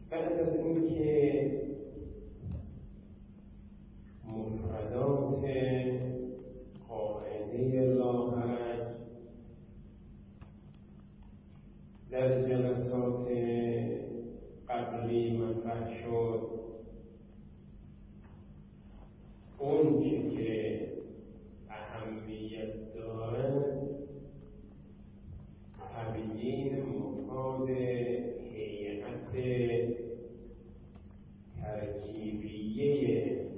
بعد از اینکه مفردات قاعده لاحرج در جلسات قبلی مطرح شد، اون چی که اهمیت دارد تبیین مفاد هیئت ترکیبیه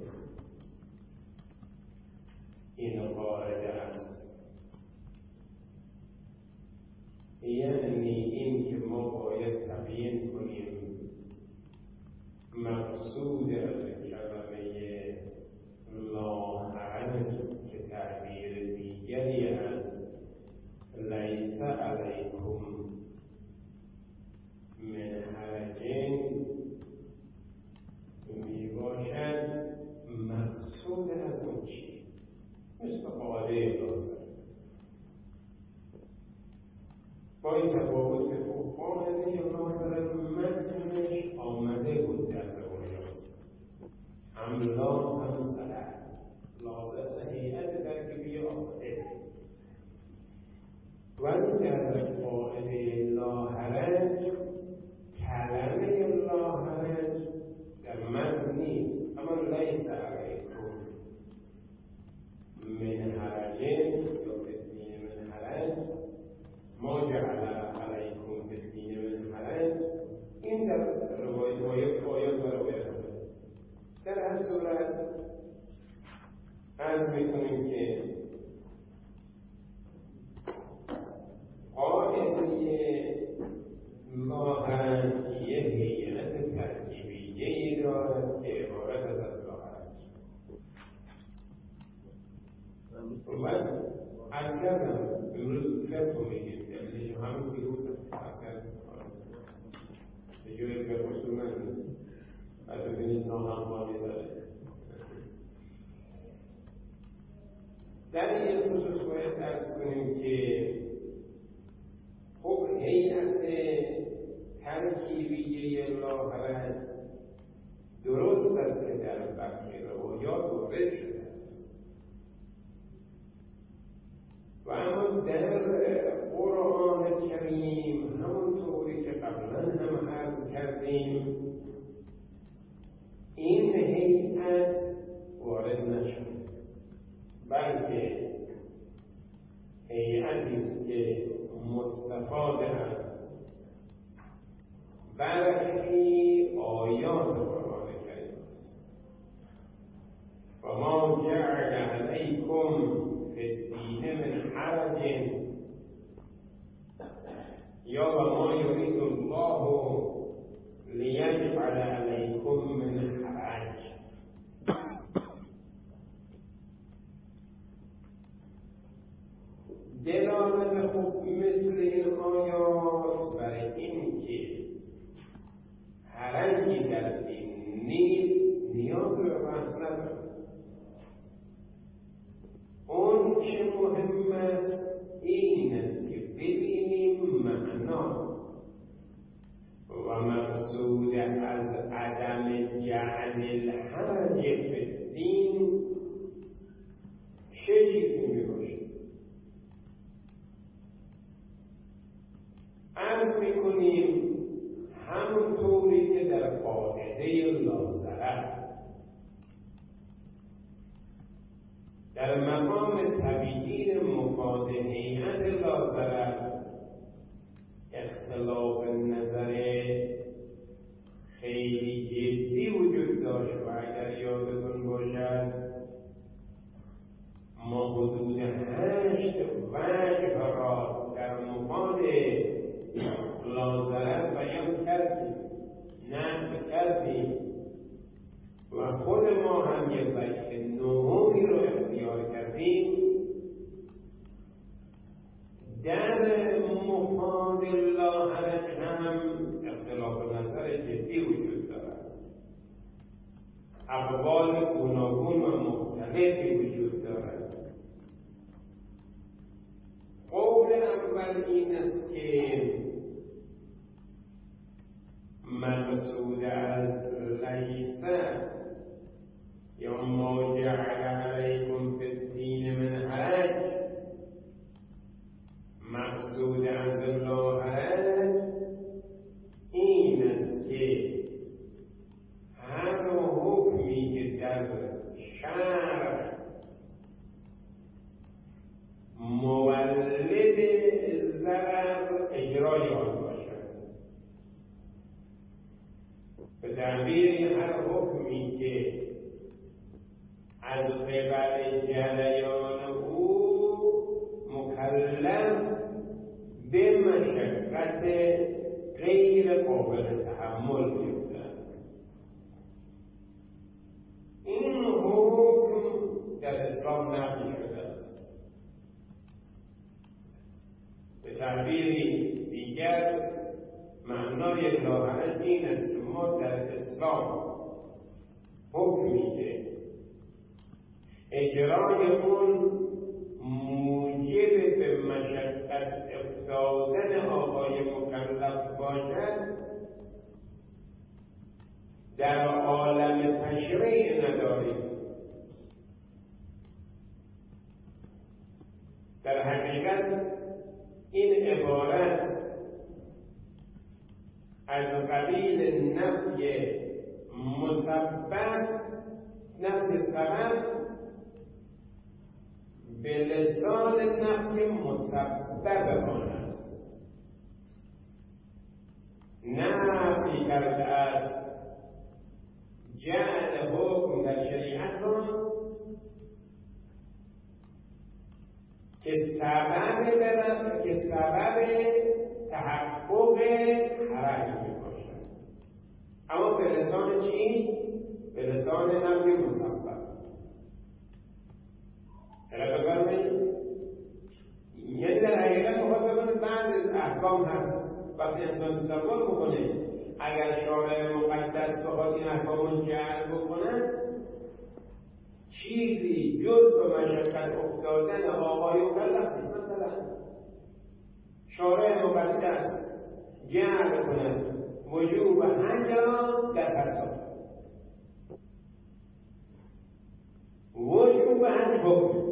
این قاعده است. یعنی این که ما باید تبیین کنیم مقصود از کلمه لاحرج که تعبیر دیگری از لیس علیکم من حرج می باشد، مقصود از اون چی؟ مثل قاعده لازم با این تفاوت که قاعده لازم متنش آمده بود در روایات، هم لا هم سلح لازم هیئت ترکیبیه آمده، ولی در قاعده لاحرج کلمه لاحرج در متن نیست، اما لیس علیکم من حرج یا فتنین من حرج، ما جعل علیکم فتنین من حرج، این در روایت آیات و روایت آمده. در هر صورت عرض میکنیم که قاعده لاحرج یه هیئت ترکیبیه‌ای دارد که عبارت از لاحرج. من از کردم امروز فقه رو میگیم، دلیلش همون که گفتم از کردم به جوی فقه اصول من نیست، از ببینید ناهموانی داره. در این خصوص باید ارز کنیم که خب هیئت ترکیبیه لاحرج درست است که در بقیه روایات وارد شده است، و اما در قرآن کریم همونطوری که قبلا هم عرض کردیم این هیئت وارد نشده، بلکه هیئتی است که مستفاد از برخی آیات قرآن کریم است. و ما جعل علیکم فی الدین من حرج، یا و ما یرید الله لیجعل علیکم من حرج. دلالت خوب مثل این آیات برای این که حرجی در دین نیست نیاز به بحث ندارد. اون چه مهم است این است که ببینیم معنا و مقصود از عدم جعل الحرج فی الدین چه چیزی می باشه. عرض میکنیم همونطوری که در قاعده لاضرر در مقام تبیین مفاد هیئت لاضرر اختلاف نظر خیلی جدی وجود داشت و اگر یادتون باشد ما حدود 8 وجه را در مفاد لاضرر بیان کردیم، نقل کردیم و خود ما هم یک وجه نهمی رو اختیار کردیم. در مفاد لاحرج هم اختلاف نظر جدی وجود دارد، اقوال گوناگون و مختلفی وجود دارد. قول اول این است که مقصود از لیس یا ما جعل علیکم فی الدین من حرج، مقصود از الله این است که هر حکمی که در شرع مولد ضرر اجرای آن باشد. به تعبیر هر حکمی که از قبل جریان او مکلف به مشقت غیر قابل تحمل می‌افتد، این حکم در اسلام نقل شده است. به تعبیری دیگر معنای لاحظ این است که ما در اسلام حکمی که اجرای اون موجب به مشقت افتادن آقای مکلف باشد در عالم تشریع نداریم. در حقیقت این عبارت از قبیل نفی مسبب، نفی سبب به لسان نفی مسبب آن است. نفی کرده است جعل حکم در شریعت را که سبب تحقق حرج می باشد، اما به لسان چی؟ به لسان نفی مسبب. یعنی در حقیقت مخاطبان بعض از احکام هست وقتی انسان تصور بکنه اگر شارع مقدس بخواد این احکام رو جعل بکنه، چیزی جز به مشقت افتادن آقای مکلف نیست. مثلا شارع مقدس جعل کنه وجوب حج را در تصادف، وجوب حج حکم،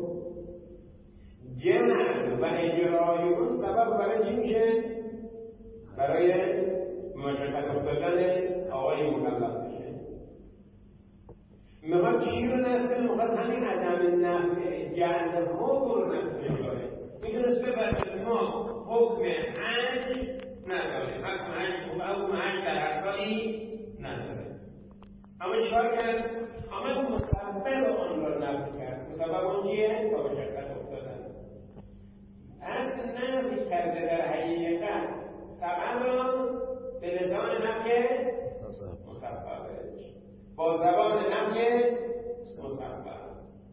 جعل و اجرای اون سبب برای چی میشه؟ برای مشقت افتادن آقای مکلف میشه. میخواد چی رو نفته؟ میخواد همین عدم نفع جعل حکم رو نفته میکنه. میدونسته برای ما حکم حج نداره، حکم حج در هر سالی نداره، اما چیکار کرد؟ آمد مسبب آن را نفی کرد. مسبب آن چیه؟ با مشقت افتادن. از نفی کرده در حقیقت سبب را به لسان نفی مسببش، با زبان نفی مسبب.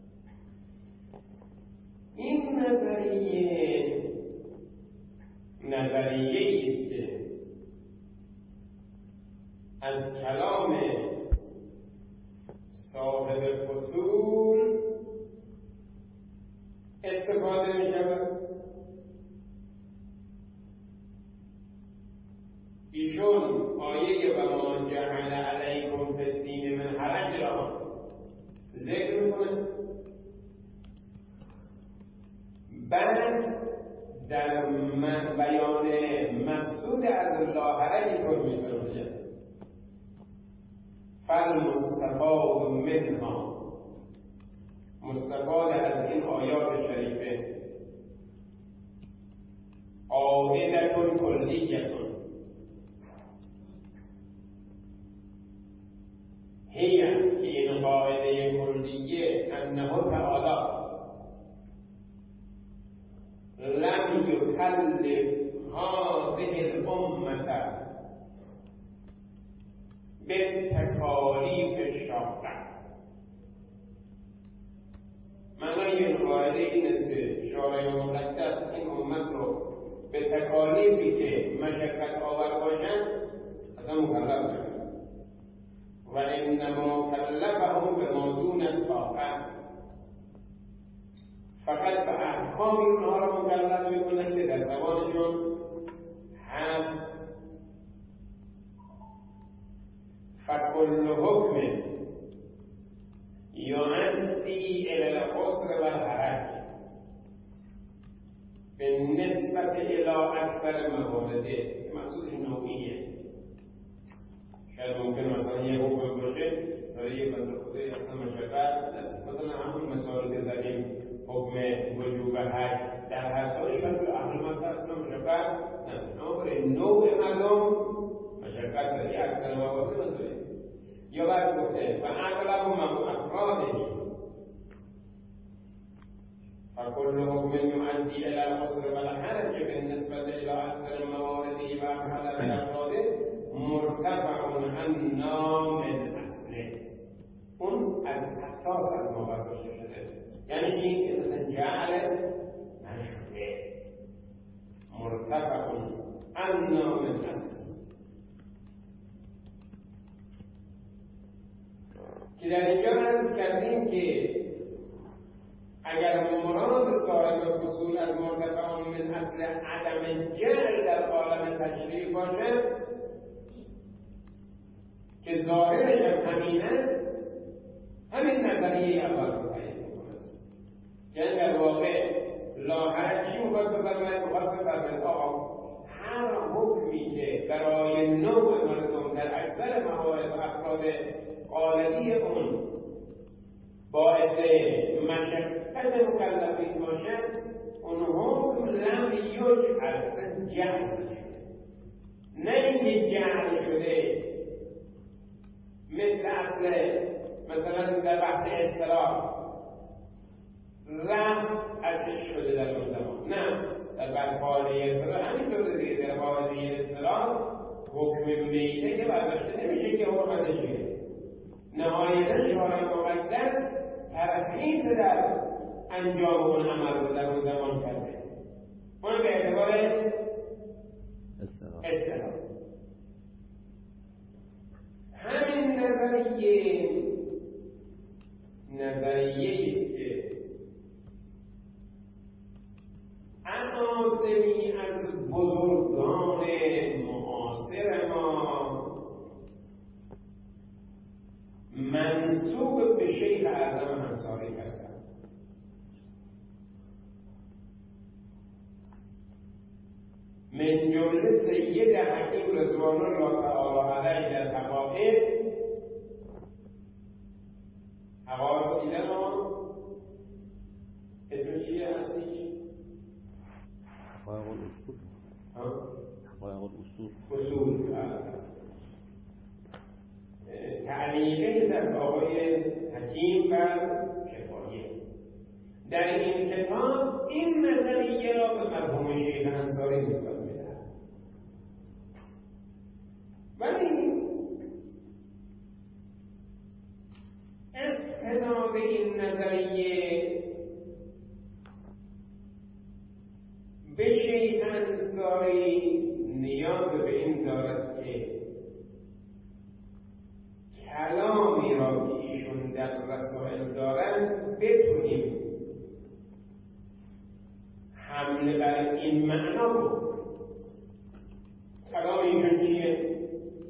این نظریه است که از کلام صاحب فصول استفاده می شود. ایشون آیه و ما جعل علیکم فی الدین من حرج را ذکر میکنه، بعد در بیان مقصود از الله حرج طور میکنه فالمستفاد منها، مستفاد از این آیات شریفه قاعدة کلیة هي که این قاعده کلیه انه تعالی لم یکلف هذه الامة بالتکالیف الشاقة. معنای این قاعده این است که شارع مقدس این امت رو به تکالیفی که مشقت آور باشند اصلا مکلف نکرد و انما کلفهم بما دون الطاقة، فقط به احکامی اونها را مکلف میکنه که در توانشون هست فکل حکم یؤدی الی العسر و الحرج به نسبت الی اکثر موارده. مقصود نوعیه. شاید ممکن مثلا یه حکم باشه داره یه بنده خدای اصلا مشقت، مثلا همون مثال که زدیم حکم وجوب حج در هر سال شاید به اهل مکه اصلا مشقت نداره، اما برای نوع مردم مشقت داره. اکثر موارد نداره. یا بعد گفته و اغلب افرادی فكل حكم يؤدي الى العسر والحرج بالنسبه الى اكثر موارده واغلب افراده مرتفع عنا من اصله. اون از اساس از ما برداشته شده. یعنی چی؟ که مثلا جعل نشده. مرتفع عنا من اصله که در اینجا عرض کردیم که اگر مراد صاحب اصول از مرتفع من اصل عدم جعل در عالم تشریع باشه که ظاهرش همین است، همین نظریه اول رو تایید می‌کند. یعنی در واقع لاحرج چی می‌خواد بفرماید؟ می‌خواد بفرماید آقا هر حکمی که برای نوع مردم در اکثر موارد و افراد قالبی اون باعث مشقت مکلفین باشد، اون حکم لم یجعل جعل شده. نه اینکه جعل شده مثل اصل مثلا در بحث اصطلاح رفع ازش شده در اون زمان، نه در بحث قاعده اصطلاح همینطور دیگه. در قاعده اصطلاح حکم میته که برداشته نمیشه که حرمتش میره. نهایتا شارع مقدس ترخیص در انجام اون عمل رو در اون زمان کرده. اون به اعتبار اصطلاح. همین نظریه است که عناصری از بزرگان معاصر ما منسوب به شیخ اعظم انصاری هستند. من جمله سید حکیم رضوان الله تعالی علیه در حقایق دیدن اسم چیه هستی؟ حقایق الاصول. حقایق الاصول. اصول تعلیقی از آقای حکیم و کفایه. در این کتاب این نظریه را به مرحوم شیخ انصاری نسبت میدهد. ولی استناد این نظریه به شیخ انصاری نیاز به این دارد که کلامی را که ایشون در رسائل دارند بتونیم حمله بر این معنا بود. کلام ایشون چیه؟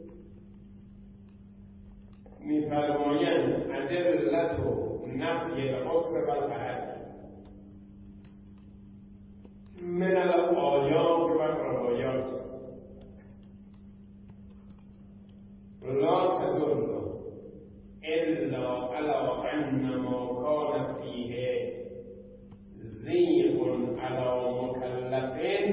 می‌فرمایند ادلت و نفی العسر و الحرج من الآیات و الروایات لا تدل إلا على أن ما كان فيه زيغ على مكلف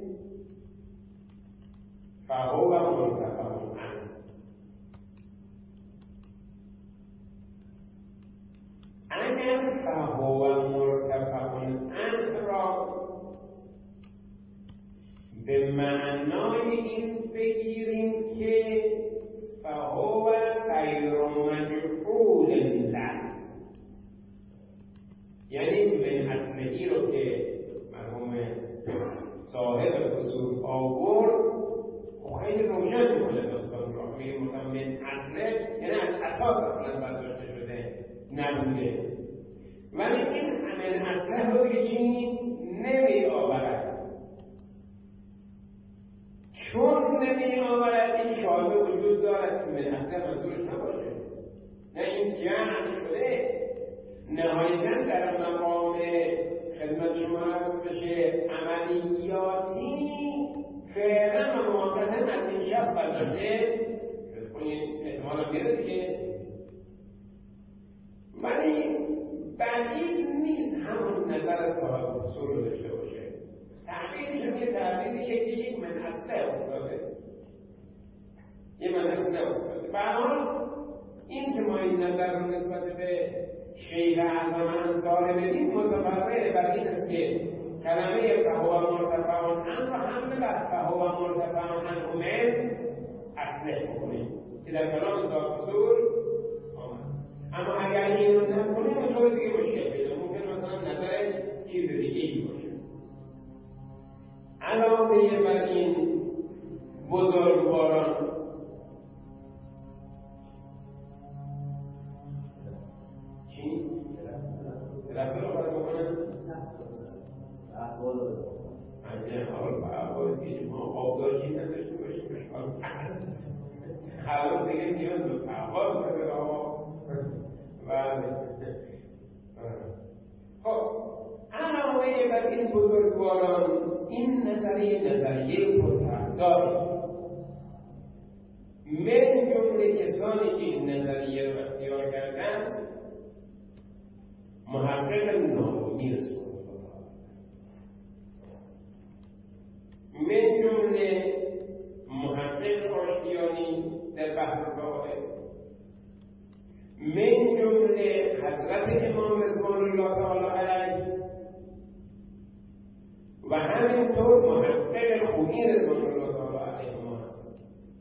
فهو مرتفع عنه. اگر فهو مرتفع عنه را به معنای این بگیریم که فهو غیر مجعول له، یعنی من اصلی رو که مرحوم صاحب اصول آورد خیلی روشن میکنه داستان رو. میگه مثلا من اصله یعنی از اساس اصلا برداشته شده نبوده، ولی این من اصله رو دیگه چی نمی آورد. چون نمی آورد این شایبه وجود دارد که من اصله منظور جمع شده نهایتاً در مقام خدمت شما عرض بشه عملیاتی فعلا و موقتا از این شخص برداشته این احتمالا میره دیگه، ولی بعید نیست همون نظر از صاحب اصول رو داشته باشه. تعبیرشون یه تعبیر یک من اصله افتاده، یه من اصله افتاده. برحال این که ما این نظر رو نسبت به شیخ اعظم انصار بدیم متفرع بر این است که کلمه فهو مرتفع عنه و حمل بر فهو مرتفع عنه من اصله بکنیم که در کلام صاحب اصول آمد. اما اگر این رو نکنیم اونطور دیگه مشکل پیدا، ممکن مثلا نظرش چیز دیگه ای باشه. علاوه بر این بزرگواران چی؟ رفته رو باید بکنن؟ احوال که ما آبداشی نداشته باشیم حالا دیگه نیاز به احوال بده خب علاوه بر این بزرگواران این نظریه پرطرفدار من جمله کسانی که این نظریه رو اختیار کردن محقق نامی رسول الله، من جمله محقق آشتیانی در بحر فقائد، من جمله حضرت امام رضوان الله تعالی علیه و همینطور محقق خوبی رضوان الله تعالی علیه ما هستند.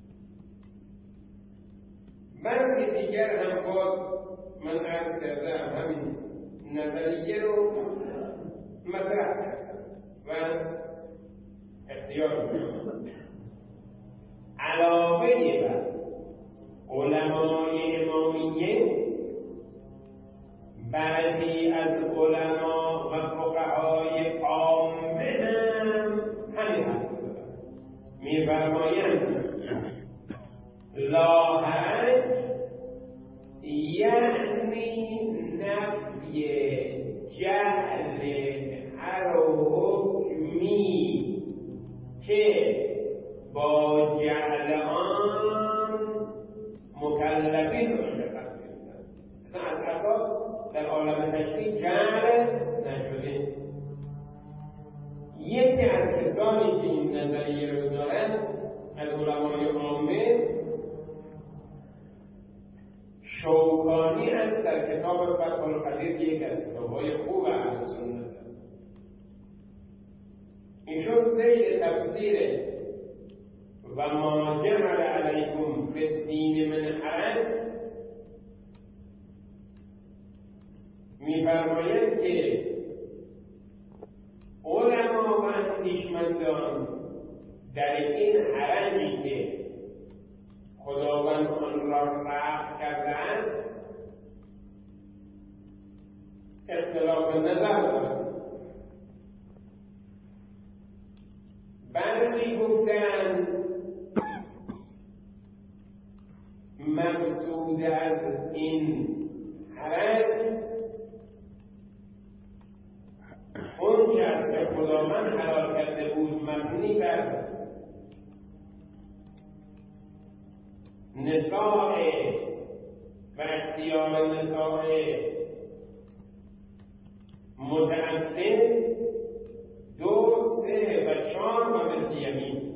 بعضی دیگر هم باز من عرض کردم همین نظریه رو مطرح کردم و اختیار میکنم. علاوه بر علمای امامیه بعضی از علما و فقهای عامه هم همین حرف دارن، می‌فرمایند لا حرج یعنی نفی جهل هر حکمی که با جهل آن مکلفین مشقت کردن. اصلا از اساس در عالم تشریع جهل نشده. یکی از کسانی که این نظریه رو دارن از علمای عامه شوکانی است، در کتاب فتح القدیر یک از کتاب‌های خوب اهل سنت است. ایشون زیر تفسیر و ما جعل علیکم فی الدین من حرج می‌فرماید که علما و اندیشمندان در این حرجی که خداوند آن را رفع کرده است اختلاف نظر دارند. بعضی گفتند مقصود از این حرج اون چه از که خداوند حلال کرده بود مبنی بر نساء و اختیار نساء متعدد 2 3 و 4 و ملک یمین،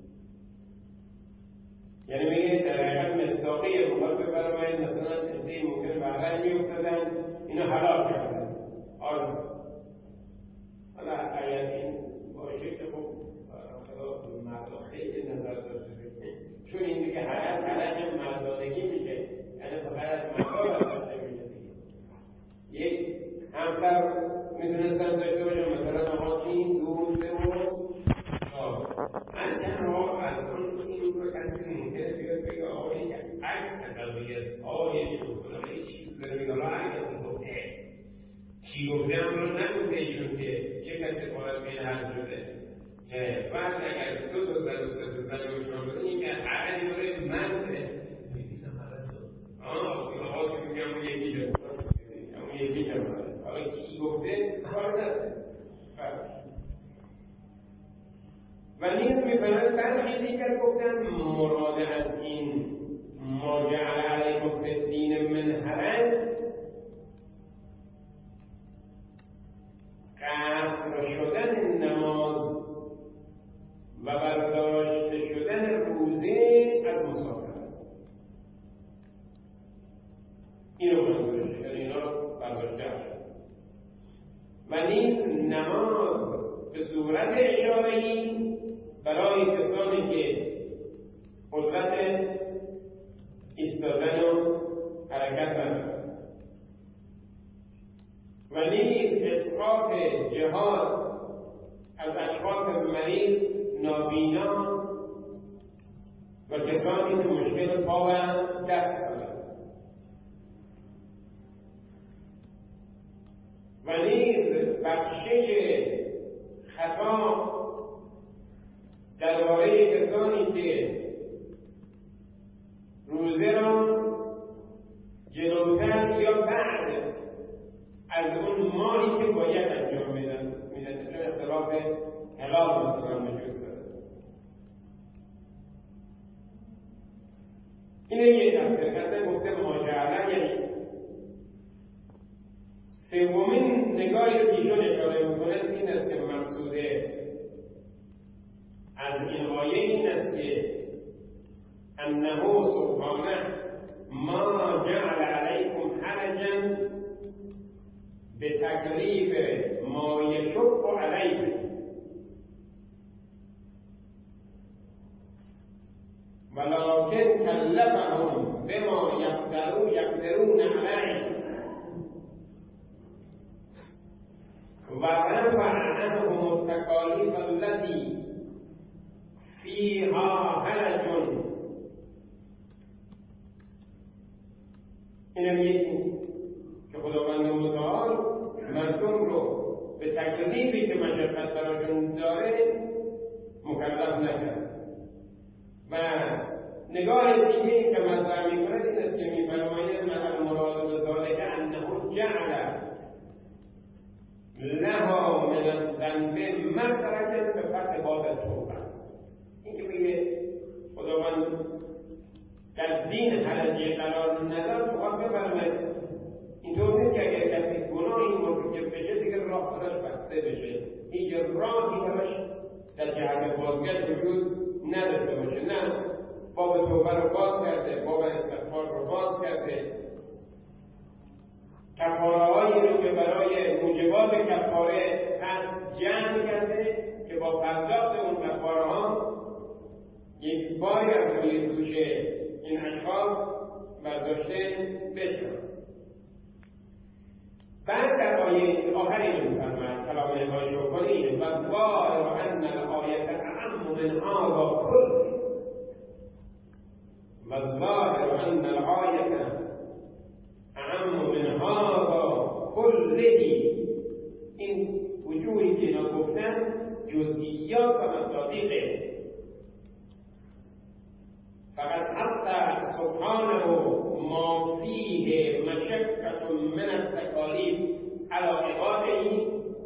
یعنی میگه در حقیقت مصداقیه بخواد بفرمایید مثلا عده‌ای ممکن بهرنگ میافتادن اینو حلال کردن. آره حالا اگر این باشه که خب مردم خیلی نظر داشته چون این دیگه حرج مردانگی میشه، یعنی فقط از مردان داشته میشه دیگه. یک همسر میتونستن داشته باشن مثلا آقا این 2 3 و 4 هرچند آقا از اون این رو کسی ممکنه بیاد بگه آقا این عکس تقویه سایه شکلانه چیز داره میگه آقا عکس گفته چی گفته هم رو نگفته ایشون که چه کسی باید بین حرف شده. بعد اگر 2 تا زن و 3 تا زن رو شما بده این که حرجی برای منده آقا که میگم مراد از این ما جعل علیکم فی الدین من حرج قصر شدن نماز و برداشته شدن روزه از مسافر است. این رو منظورش، یعنی اینا رو برداشته شد. و نیز نماز به صورت اشاره‌ای برای کسانی که قدرت ایستادن و حرکت ندارند. و نیز اسقاط جهاد از اشخاص مریض، نابینا و کسانی که مشکل پا و دست دارند. و نیز بخشش خطا درباره کسانی که روزه را جلوتر یا بعد از اون مالی که باید انجام میدن، چون اختلاف حلال مثلا وجود داره. اینه یه تفسیر کسی گفته ماجعله، یعنی سومین نگاهی که ایشون اشاره میکنند این است که مقصوده از این آیه این است که انه سبحانه ما جعل علیکم حرجا به تکلیف ما یشق علیکم ولکن کلفهم بما یقدرون علیه و رفع عنهم التکالیف التي فیها حرج. اینم یکی که خداوند متعال مردم رو به تکلیفی که مشقت براشون داره مکلف نکرد. و نگاه دیگه که مطرح می‌کند این است که می‌فرماید مثلا مراد بذالک انه جعل لها من الذنب مخرجا به فتح باب التوبه. این که میگه خداوند در دین حرجی قرار نداد، فقط بفرماید اینطور نیست که اگر کسی گناهی مرتکب بشه دیگه راه براش بسته بشه، هیچ راهی براش در جهت بازگشت وجود نداشته باشه. نه، باب توبه رو باز کرده، باب استغفار رو باز کرده، کفاره‌هایی رو که برای موجبات کفاره هست جمع کرده که با پرداخت اون کفاره‌ها یک باری از روی دوش این اشخاص برداشته بشه. بعد در آیه آخری رو می‌فرماید کلام امام شوکانی و ظاهر ان الآیة اعم من هذا كله و ظاهر ان الآیة اعم من هذا كله. این وجوهی که اینا گفتن جزئیات و مصادیقه. فقط حتی سبحانه ما فیه مشقة من التکالیف علی عباده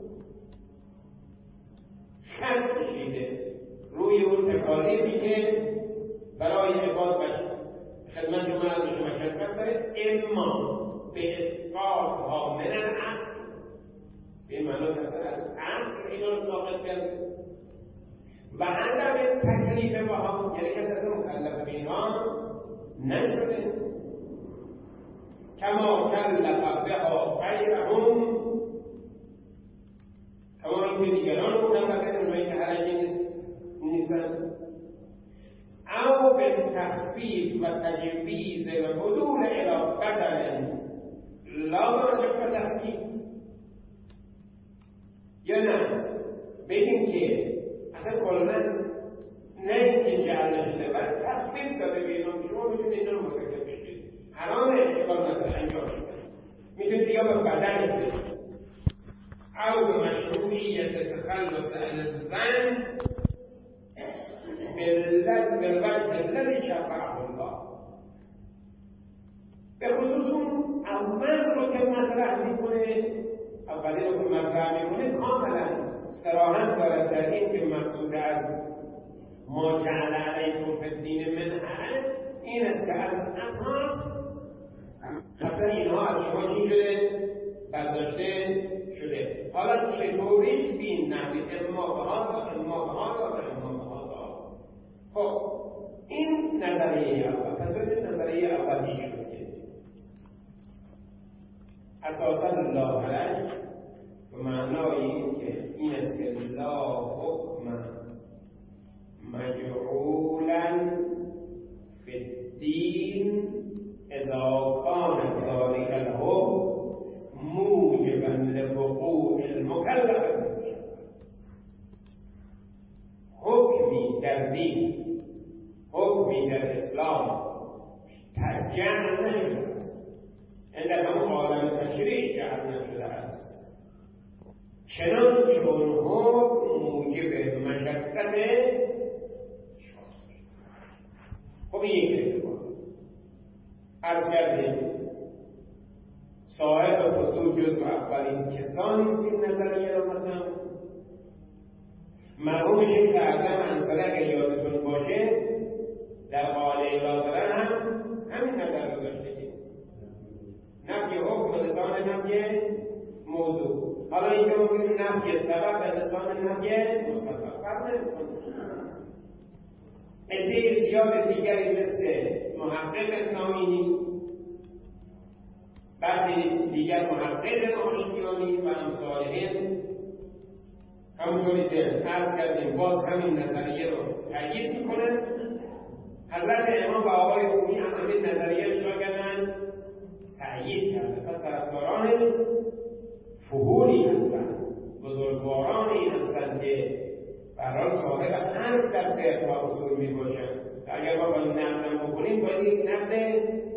خط کشیده روی اون تکالیفی که برای عباد خدمت جمعه مشقت داره، اما به اسقاطها من الاصل، به معنی کسی از اصل اینا رو ساقط کرده و عدم تکلیف باها، یعنی کسی از مکلف بینها نشده. کما کلف بها غیرهم، کما اینکه دیگران مکلفه اونهایی که حرجی نیستن. او به تخفیف و تجویز الحضور الی بدن لا مشقة تخفیف، یا نه بگیم که اصلا کلنا نه اینکه جعل نشده بلکه تخفیف داده بیرون. شما میتونید این رو متکلف بشید، حرام اشکال نداره انجام میتونید یا به بدن بشید او به مشروعیت تخلص عن الزن بالوجه الذي شرعه الله. به خصوص اون اول رو که مطرح میکنه، اولی رو که مطرح میکنه کاملا صراحت دارد در این که مقصود از ما جعل علیکم فی الدین من حرج این است که از اساس اصلا اینها از شما چی شده؟ برداشته شده. حالا چطوریش بین نحوی اما به هذا خب این نظریه اول. پس ببینید نظریه اولی شد که اساسا لا حرج به معنای این که این است که لا حکم مجعولا فی الدین اذا کان ذلک الحکم موجبا لوقوع المکلف حکمی در دین، حکمی در اسلام جعل نشده است، این در همون عالم تشریع جعل نشده است، چنانچه اون حکم موجب مشقت. خب یک اعتبار از کردیم صاحب فصول جزء اولین کسانی این نظریه را مطرح مرحوم شیخ اعظم انصاری اگر یادتون باشه در قاله رازرن هم همین نظر رو داشته که نفی حکم به لسان نفی موضوع. حالا اینجا ممکنه نفی سبب به لسان نفی مستقر فرق نمی‌کنه. عده زیاد دیگری مثل محقق نامینی، بعضی دیگر محقق ناشیانی و امثالهم همونطوری که عرض کردیم باز همین نظریه رو تأیید میکنن. حضرت امام و آقای خویی هم همین نظریه را کردن تأیید کرده. پس طرفداران فهولی هستند، بزرگوارانی هستند که برای صاحب حرف در فقه و اصول میباشند. اگر ما باید نقد بکنیم باید یک نقد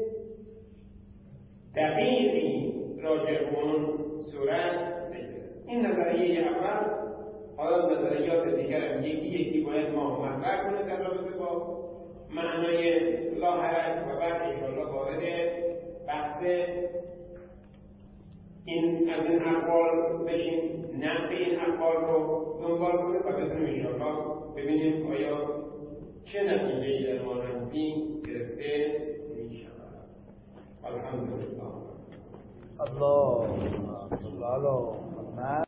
دقیقی راجع به اون صورت بگیرد. این نظریه اول. حالا نظریات دیگر هم یکی باید ما مطرح کنیم در رابطه با معنای لا حرج و بعد انشاءالله وارد بحث این از این اقوال بشیم، نقد این اقوال رو دنبال کنیم و بتونیم انشاءالله ببینیم